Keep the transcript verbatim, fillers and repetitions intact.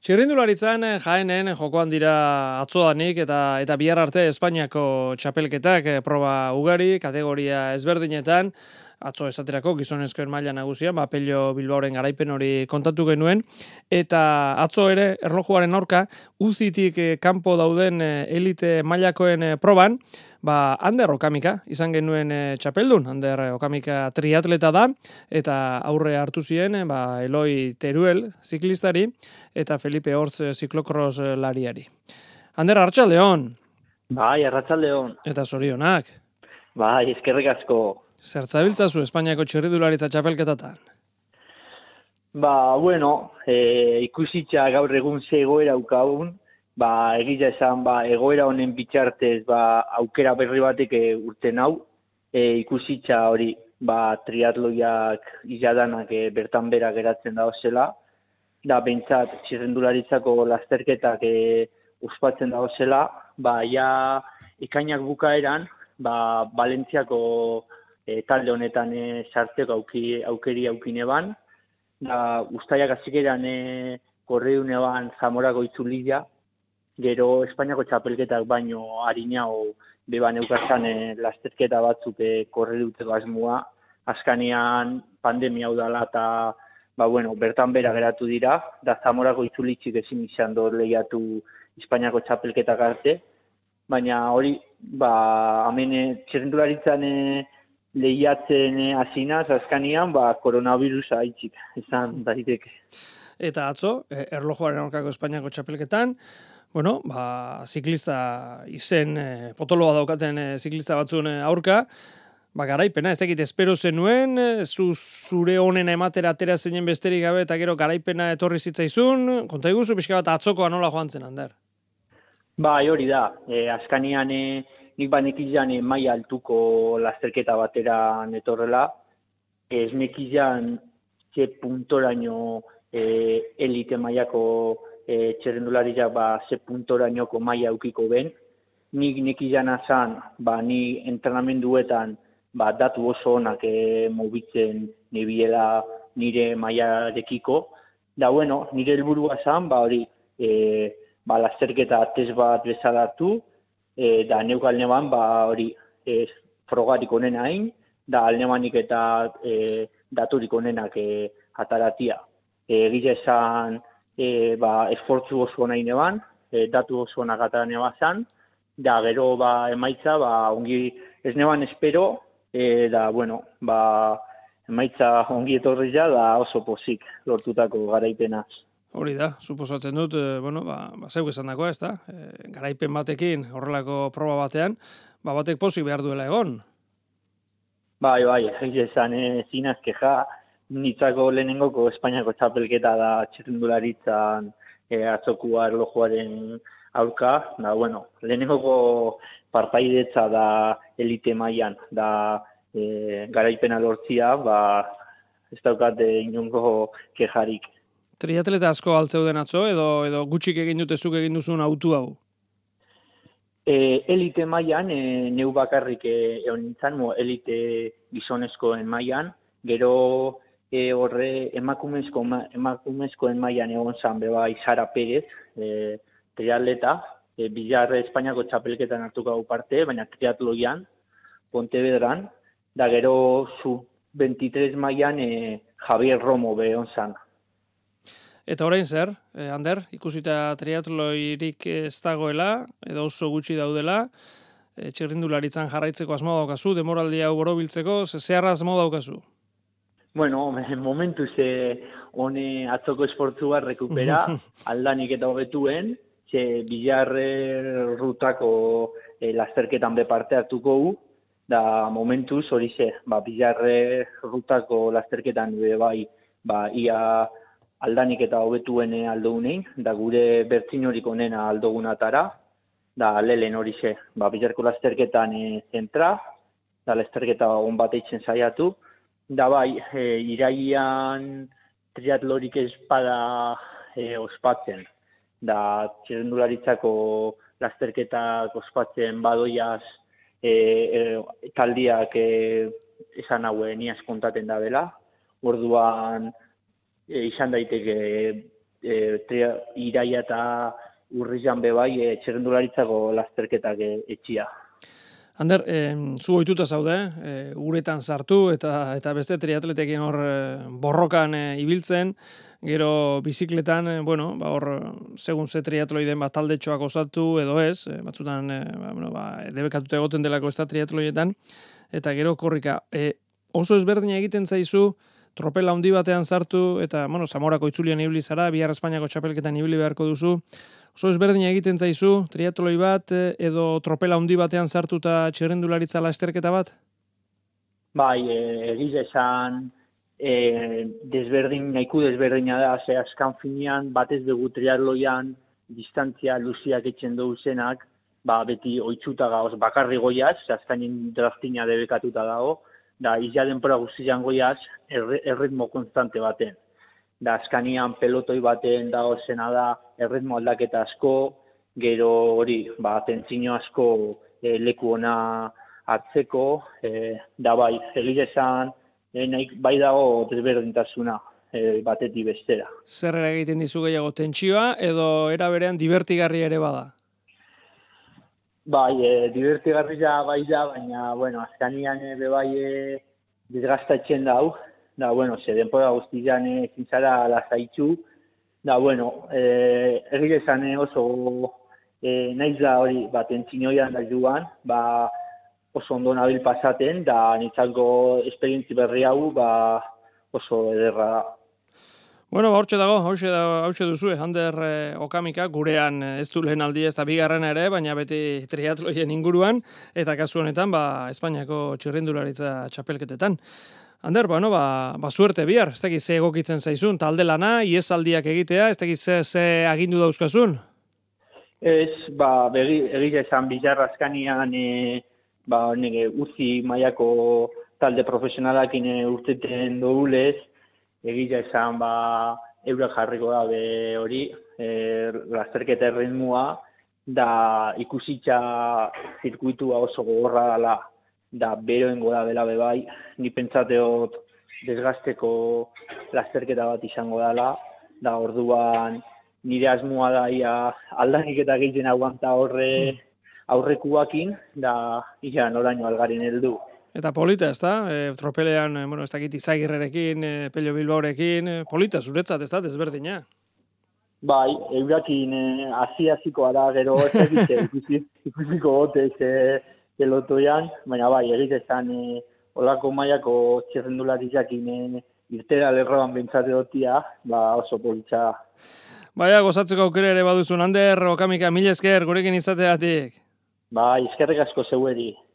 Txirrindularitzan Jaenen jokoan dira atzodanik eta eta bihar arte Espainiako txapelketak proba ugari, kategoria ezberdinetan, atzo esaterako gizonezkoen maila nagusian, ba Pello Bilbaoren garaipen hori kontatu genuen, eta atzo ere erlojuaren aurka uzitik kanpo dauden elite mailakoen proban, ba Ander Okamika izan genuen txapeldun, Ander Okamika triatleta da, eta aurre hartu ziren ba Eloi Teruel ziklistari, eta Felipe Hortz ziklokros lariari. Ander, arratsaldeon. Bai, arratsaldeon. Eta zorionak. Bai, eskerrik asko. Zertzabiltzazu Espainiako txirrindularitza txapelketatan? Ba, bueno, e, ikusitza gaur egun ze egoera ukagun, ba, egia esan, ba, egoera honen bitxartez, ba, aukera berri batek e, urten hau, e, ikusitza hori, ba, triatloiak izadanak e, bertan bera geratzen da zela, da, bentsat, txirrindularitzako lasterketak e, ospatzen da zela, ba, ja, ekainak bukaeran, ba, Valentziako e, talde honetan e, sartzeko auki, aukeri aukine ban, da, ustaiak azikeran e, korreune ban Zamorako itzulia, gero Espainiako txapelketak baino harinao beban eukatzan e, lasterketa batzuk e, korre duteko asmoa, azkanean pandemia hau dala eta ba, bueno, bertan bera geratu dira, da Zamorako itzulitxik ezin izan dut lehiatu Espainiako txapelketak arte, baina hori, ba, hemen txirrindularitzan e, lehiatzen hasinaz azkanian, ba, koronavirusa haitxik izan daiteke. Eta atzo, erlojuaren aurkako Espainiako txapelketan, bueno, ba, ziklista izen, e, potoloa daukaten e, ziklista batzuen aurka, ba, garaipena, ez dakit, espero zenuen, zu, zure honena ematera atera zeinen besterik gabe, eta gero garaipena etorri zitzaizun, konta iguzu, pixka bat atzokoa nola joan zen, Ander? Bai, hori da, e, azkanian e, nik banekizan e, maila altuko lasterketa batera netorrela, ez nekizan ze puntoraino e, elite mailako e, txerrendularia ba, ze puntorainoko maila aukiko ben, nik nekizan azan, ba, ni entrenamenduetan ba, datu oso onak e, mobitzen nebiela nire mailarekiko, da bueno, nire helburua zan, ba, hori, e, ba, lasterketa test bat bezala hartu, e, da neuk alneban, ba, hori, e, frogarik onena hain, da alnemanik eta e, daturik onenak e, ataratia. E, Egize esan, e, ba, esfortzu oso nahi neban, e, datu oso onak atara neba zan, da gero, ba, emaitza, ba, ongi ez neban espero, e, da, bueno, ba, emaitza ongi etorri ja, da oso pozik lortutako garaipena. Hori da, suposatzen dut, e, bueno, ba, ba zeu esan dagoa, ez da? E, garaipen batekin, horrelako proba batean, ba, batek pozik behar duela egon. Bai, bai, egiz esan, e, zinazkeja, nitzako lehenengoko Espainiako txapelketa da txirrindularitzan e, atzokua erlojuaren aurka, da, bueno, lehenengoko partaidetza da elite mailan, da e, garaipena lortzia, ba, ez daukate inongo kejarik. Triatleta asko altzeuden atzo, edo edo gutxik egin dute zuk egin duzun autu hau? E, elite mailan, e, neu bakarrik egon nintzen, mo, elite gizonezkoen mailan, gero e, horre emakumezko, emakumezkoen mailan egon zan beba Sara Pérez, e, triatleta, e, Bilarre Espainiako txapelketan hartuko hau parte, baina triatloian, Pontevedran, da gero zu veintitres mailan e, Javier Romo be egon zan. Eta orain zer, eh, Ander, ikusita triatloirik ez dagoela, edo oso gutxi daudela, e, txirrindularitzan jarraitzeko asmo daukazu, demoraldia hau borobiltzeko, zeharra asmo daukazu? Bueno, momentu ze hone atzoko esportzua rekupera, aldanik eta hobetuen, ze Bilarre rutako e, lasterketan be parte hartuko hu, da momentuz hori ze, ba, Bilarre rutako lasterketan be bai, ba, ia aldanik eta hobetuen aldounein, da gure bertzin horik onena aldogunatara, da lehen hori ze, ba, Bilarko lasterketan e, zentra, da lasterketa on bat eitzen saiatu, da bai, e, iraian triatlorik ez bada e, ospatzen, da txirrindularitzako lasterketak ospatzen badoiaz e, e, taldiak e, esan haue niaz kontaten da dela, orduan, e, izan daiteke e, tria, iraia eta urrizan bebai e, txerrendularitzako lasterketak e, etxia. Ander, eh, zu ohituta zaude, eh, uretan sartu eta eta beste triatletekin hor eh, borrokan eh, ibiltzen, gero bizikletan, eh, bueno, ba hor segun ze triatloiden bat taldetxoak osatu edo ez, eh, batzutan eh, ba, bueno, ba, debekatuta egoten delako ez da triatloietan, eta gero korrika. Eh, oso ezberdina egiten zaizu, tropela handi batean sartu, eta, bueno, Zamorako itzulian ibili zara, bihar Espainiako txapelketan ibili beharko duzu. Oso ezberdina egiten zaizu, triatloi bat, edo tropela handi batean sartu eta txirrendularitza lasterketa bat? Bai, e, egiz esan, e, desberdin, nahiko desberdina da, ze askan finean, batez dugu triatloian, distantzia luziak etxen dugu zenak, ba, beti oitzuta gauz, bakarri goiaz, azkainen draftina debekatuta dago, da izia denpora guztian goiaz, erre, erritmo konstante baten. Da azkanian pelotoi baten dago zena da, erritmo aldaketa asko, gero hori, ba, tentzino asko e, leku ona hartzeko, e, da bai, egile esan, e, nahi, bai dago desberdintasuna e, batetik bestera. Zer egiten dizu gehiago, tentsioa edo era berean divertigarria ere bada? Bai, e, divertigarria bai da, baina, bueno, azkanian e, bai e, desgastatzen dau, da, bueno, ze denpora guztian ezin zara lasaitzu, da, bueno, e, egile esan oso e, naiz da hori, bat entzinoian da joan, ba, oso ondo nabil pasaten, da nitzalko esperientzi berri hau, ba, oso ederra da. Bueno, ba, hortxe dago, hortxe, da, hortxe duzu, Ander eh, Okamika, gurean ez du lehen aldi ez da bigarrena ere, baina beti triatloien inguruan, eta kasu honetan, ba, Espainiako txirrindularitza txapelketetan. Ander, bueno, ba, ba suerte bihar, ez dakit ze egokitzen zaizun, talde lana, iesaldiak egitea, ez dakit ze, ze agindu dauzkazun? Ez, ba, begi, egia esan bizarra azkanian, e, ba, nire uzi mailako talde profesionalakin e, urteten dugulez, egia esan, ba, eurak jarriko da be hori, e, lasterketa erritmua, da ikusitza zirkuitua oso gogorra dela, da beroengo da bela bebai, ni pentsateot desgasteko lasterketa bat izango dela, da orduan nire asmoa da ia aldanik eta gehien aguanta horre aurrekuakin, da ia noraino algarin heldu. Eta polita, ez da? E, tropelean, e, bueno, ez dakit Izagirrerekin, e, Pello Bilbaorekin, e, polita, zuretzat, ez da, desberdina. Bai, eurakin hasi-hasikoa da, gero ez egite, ikusi, ikusiko gotez e, pelotoian, baina bai, egite esan e, olako mailako txerrendularizakin e, irtera lerroan bentsate dotia, ba oso politxa. Baina, gozatzeko aukera ere baduzun, Ander Okamika, mila esker, gurekin izateatik. Bai, eskerrik asko zeueri.